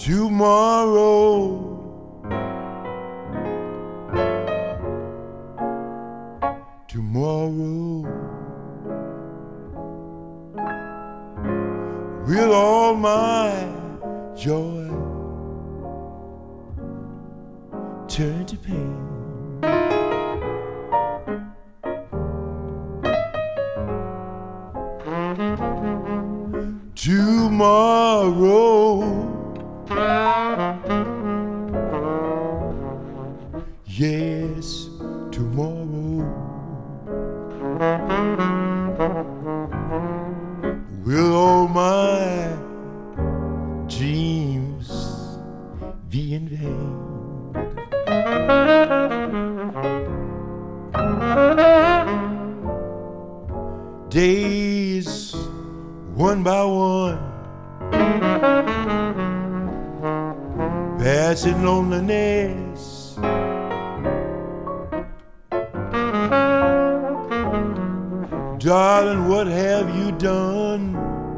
tomorrow. Tomorrow will all my joy turn to pain. Tomorrow, yes, tomorrow will all my dreams be in vain? Days one by one pass in loneliness. Darling, what have you done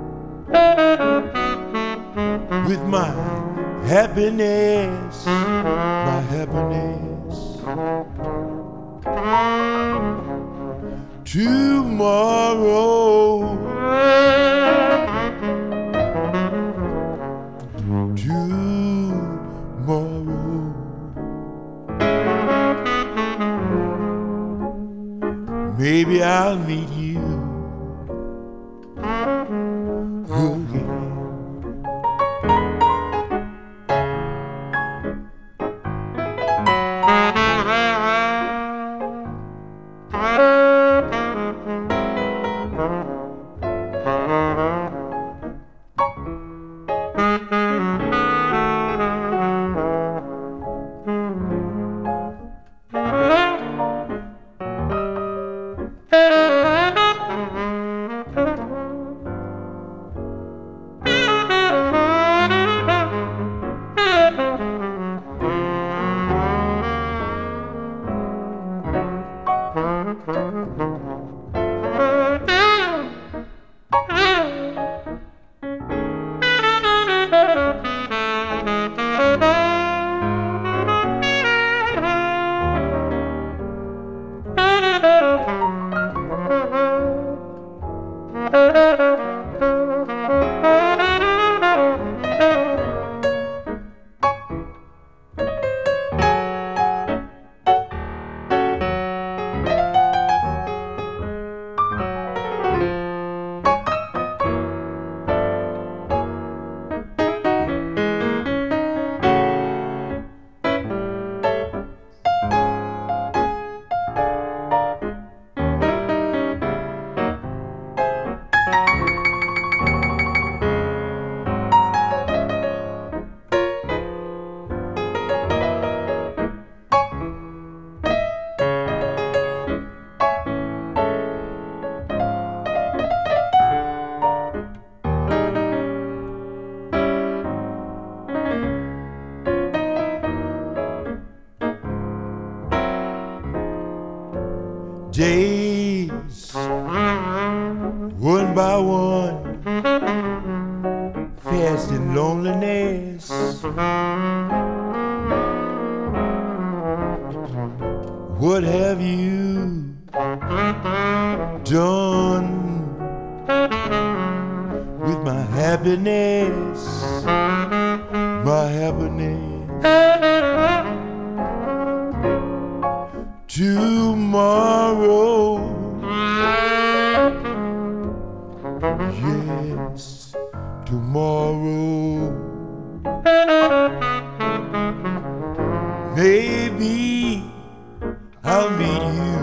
with my happiness? My happiness. Tomorrow, tomorrow, maybe I'll meet you again. Days one by one fast in loneliness. What have you done with my happiness? My happiness. Tomorrow, yes, tomorrow, maybe I'll meet you